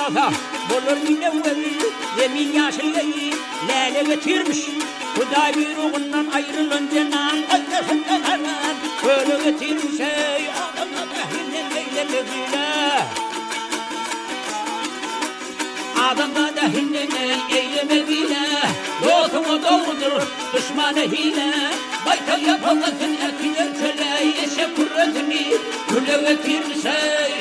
Mustafa bulur minevvel yemin yaşayı lale getirmiş Huda buyruğundan ayrılınca nam ayrılınca böyle getirmiş ey adamla dahinden eylemediler Adamla dahinden eylemediler Yotumu doğrudur düşmanı hile Bayta yapalısın etkiler köle Eşe kurretini küle getirmiş ey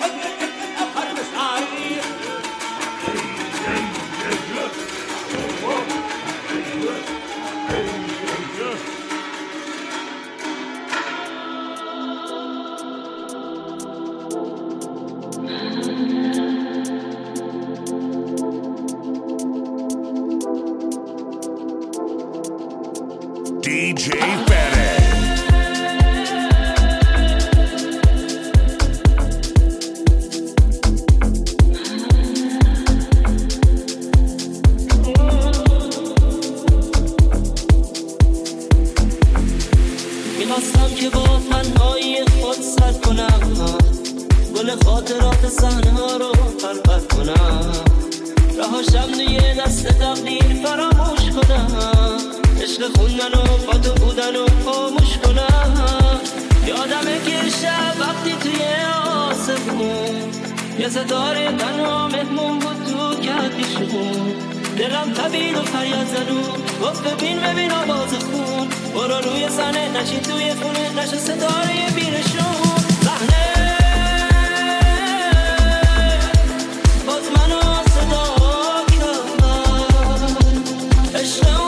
DJ Fede. می‌خواستم که با تنهایی خود سر کنم گل خاطرات صحنه‌ها رو خلوت کنم رهاشم توی دست تقدیر فراموش کنم عشق خوندن و با تو بودن و خاموش کنم یادمه که شب وقتی توی آسمون یه ستاره تنها مهمون بود تو کهکشون دلم تبید و فریاد زد و گفت ببین آواز خون برو روی صحنه نشین توی خونه نشه ستاره بیرشون صحنه باز منو صدا کرد عشق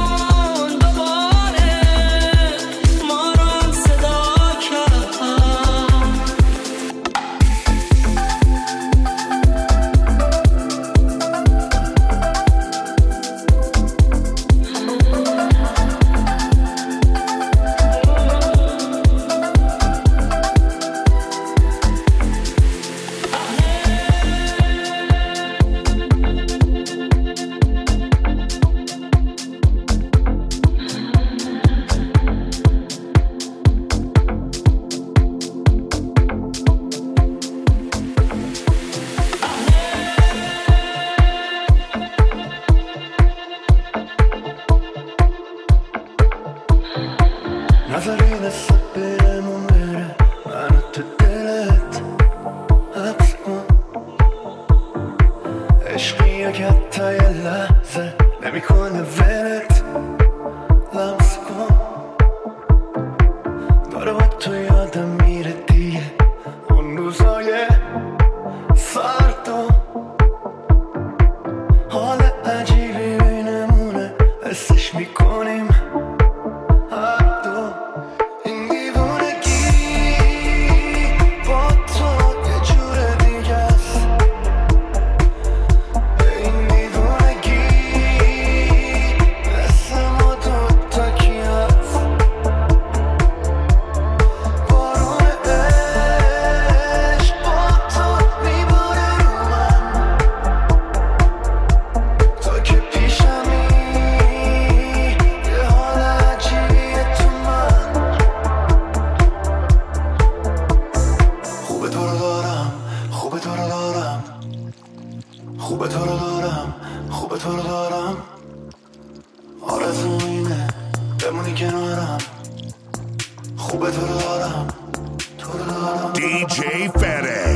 DJ Fede.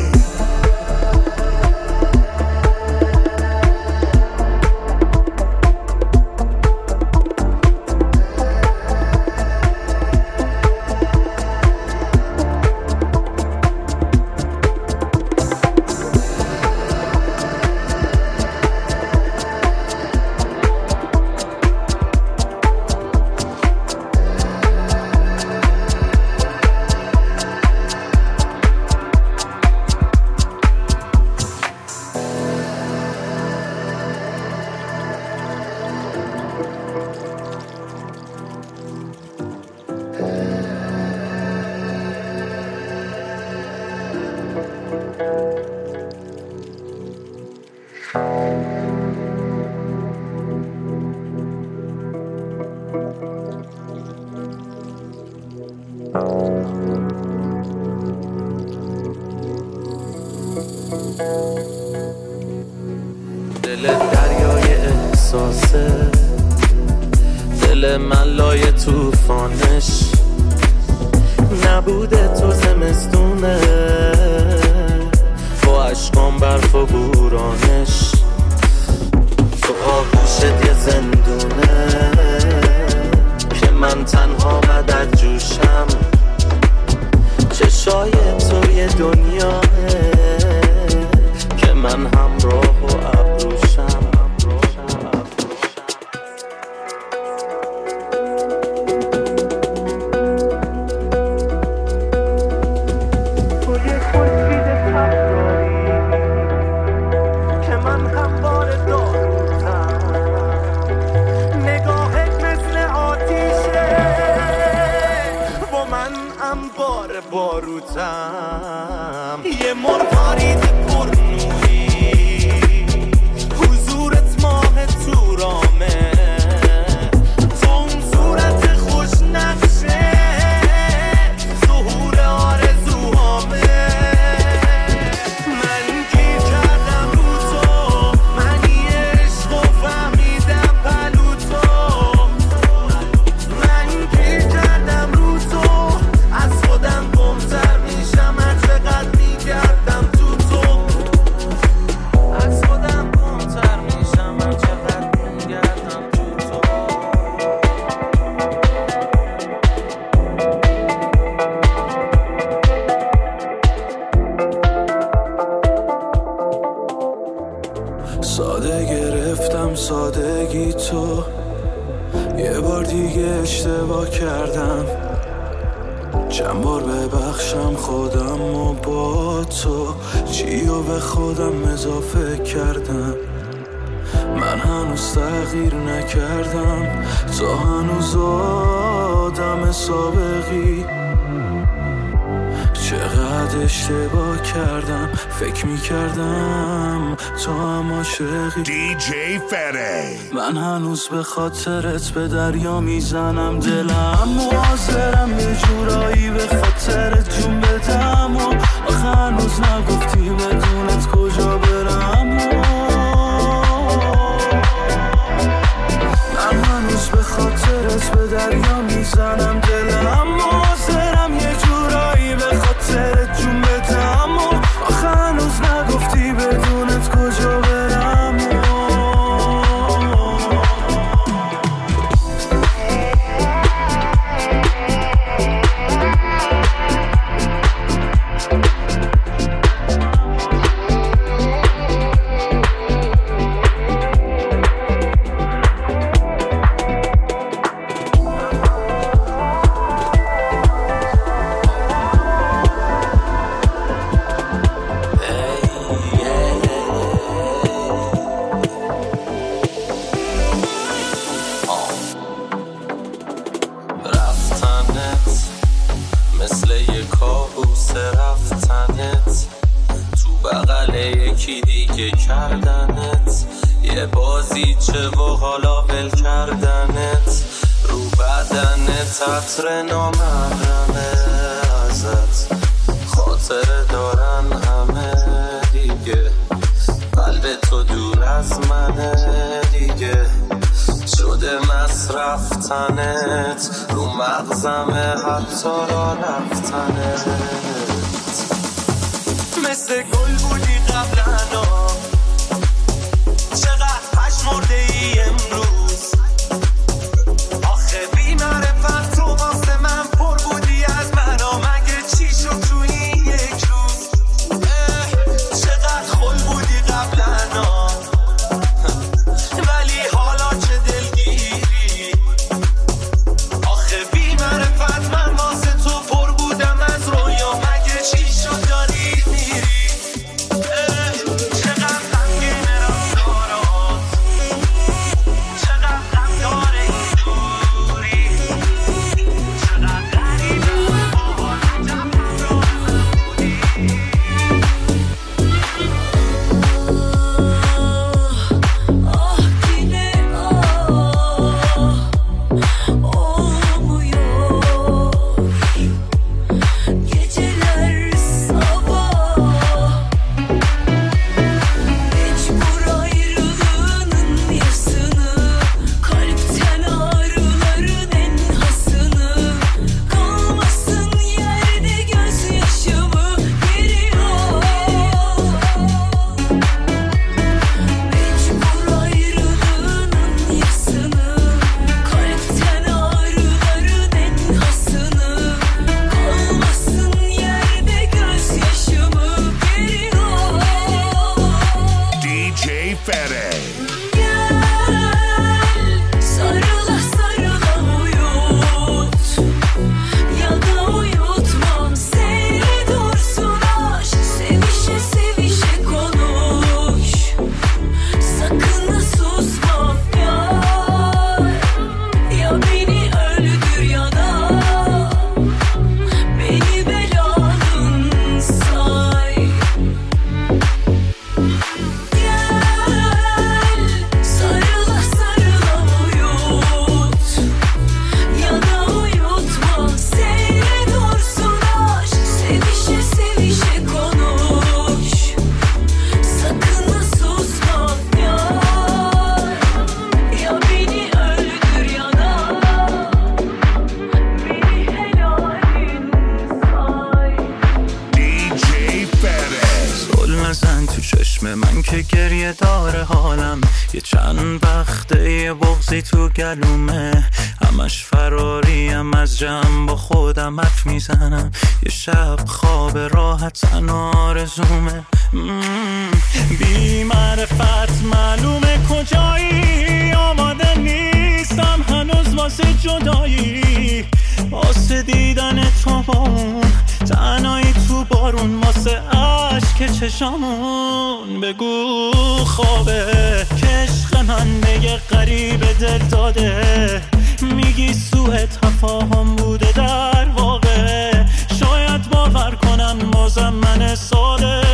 دل من لای توفانش نبوده تو زمستونه با عشقام برف و بورانش تو آغوشت یه زندونه که من تنها مدد جوشم چشای تو یه دنیاه که من همراه و ابروشم باروتم یه مرغارید پرنوری حضورت ماه تورامه تو اون صورت خوش نقشه ظهور آرزوهامه من گیر کردم رو تو منی عشق و فهمیدم پلو تو من گیر کردم رو تو از خودم گمتر میشم هر چقدر میگردم تو تو از خودم گمتر میشم هر چقدر میگردم تو تو ساده گرفتم سادگی تو یه بار دیگه اشتباه کردم چند بار ببخشم خودم و با تو چیو به خودم اضافه کردم من هنوز تغییر نکردم تو هنوز آدم سابقی چقدر اشتباه کردم فکر میکردم تو هم عاشقی DJ Fede. من هنوز به خاطرت به دریا میزنم دلم و حاضرم یه جورایی به خاطرت جون بدم و آخه هنوز نگفتی بدونت کجا برم من هنوز به خاطرت به دریا میزنم دلم و حاضرم یه جورایی به خاطرت جون بدم و آخه هنوز نگفتی بدونت کجا برم کردنت یه بازیچه و حالا ول کردنت رو بدنت عطر نامحرمه ازت خاطره دارن همه دیگه قلب تو دور از منه دیگه شده مصرف تنت رو مغزمه حتی را رفتنت مثل گل بودی قبلنا چقدر پشمرده ای امروز آخه بی معرفت تو واسه من پر بودی از منو مگه چی شد تو این یک روز چقدر خل بودی قبلنا ولی حالا چه دلگیری آخه بی معرفت من واسه تو پر بودم از رویا مگه چی شد داری میری من که گریه داره حالم، یه چند وقته یه بغضی تو گلومه، همش فراریم از جمع با خودم حرف میزنم، یه شب خواب راحتن آرزومه. بی معرفت معلومه کجایی، آماده نیستم هنوز واسه جدایی، واسه دیدن تو با اون تنهایی تو بارون، واسه عشق چشامون. بگو خوابه که عشق من به یه غریب دل داده، میگی سوء تفاهم بوده در واقع، شاید باور کنن بازم من ساده.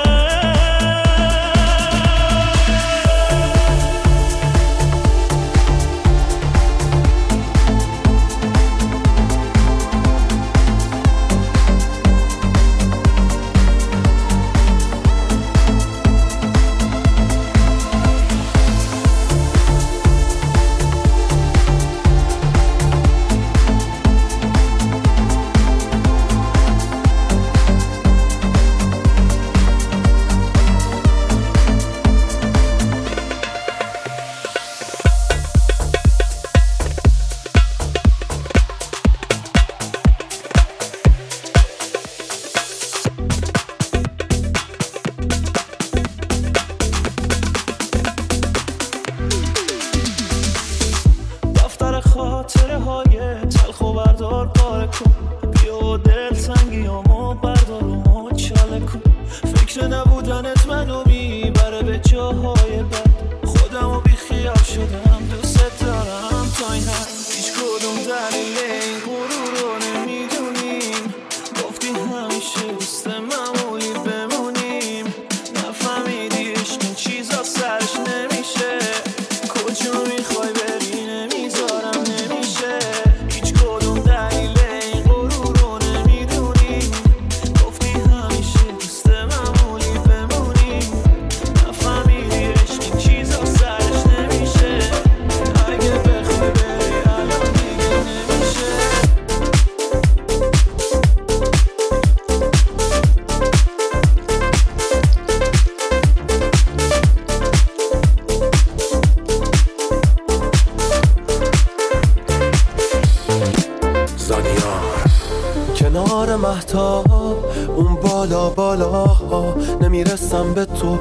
اون بالا بالاها نمیرسم به تو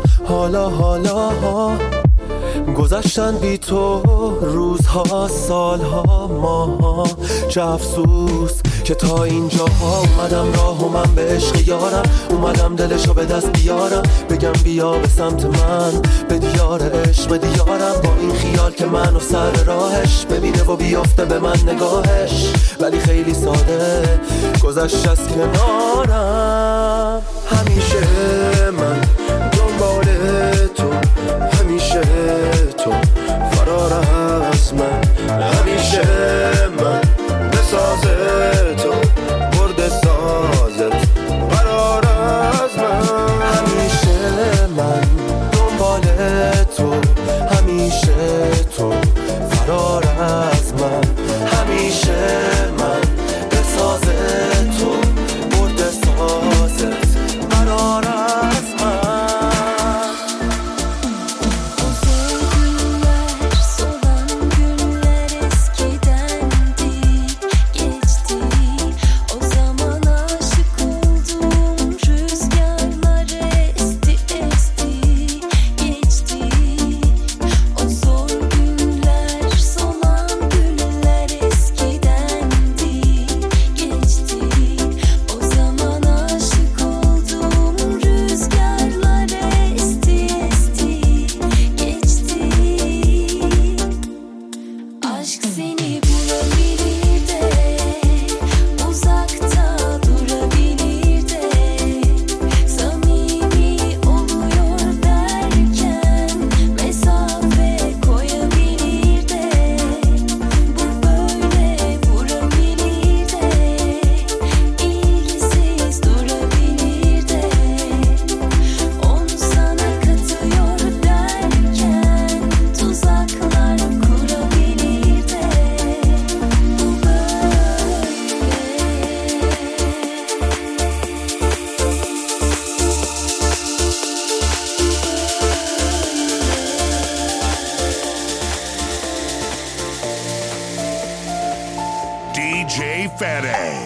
حالا گذشتن بی تو روزها سالها ماها، چه افسوس که تا اینجا اومدم راه و من به عشق یارم، اومدم دلشو به دست بیارم، بگم بیا به سمت من به دیار عشق دیارم، با این خیال که منو سر راهش ببینه و بیافته به من نگاهش، ولی خیلی ساده گذشت از کنارم. همیشه من دنبال تو، همیشه تو فرار از من، همیشه من به ساز تو برد سازت قرار از من، همیشه من دنبال تو، همیشه تو فرار از من، همیشه من به ساز تو برد سازت قرار از من.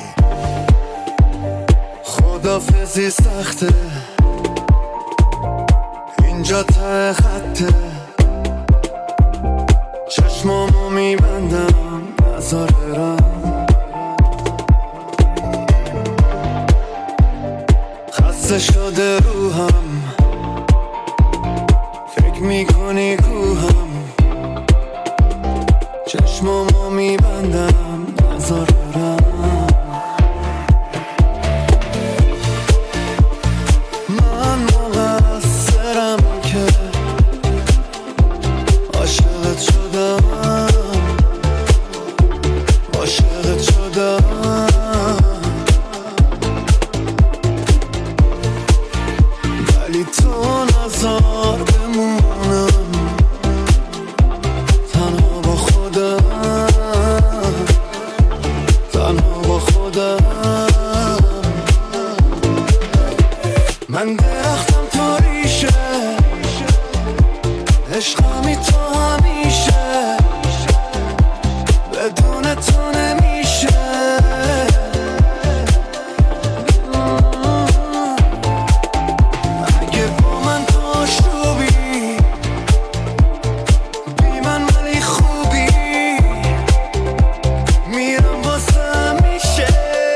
خدافزی سخته اینجا ته خطه چشمامو میبندم نظارم خسته شده روحم فکر میکنی کوهم چشمامو میبندم نظارم من مقصرم که عاشقت شدم ولی تو نظر بمونم تنها با خودم من درختم تو ریشه عشقمی تو همیشه بدون تو نمیشه اگه با من تو آشوبی بی من ولی خوبی میرم واسه همیشه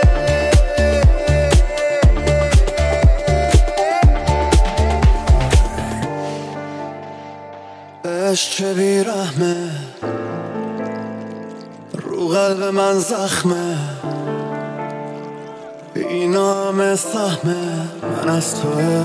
عشق چه بیرحمه رو قلب من زخمه اینا همه سهمه من از توه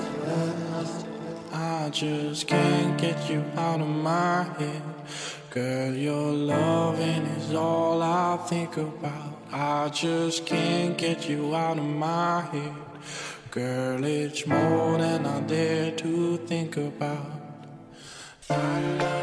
I just can't get you out of my head. Girl, your loving is all I think about. I just can't get you out of my head. Girl, it's more than I dare to think about. La, la.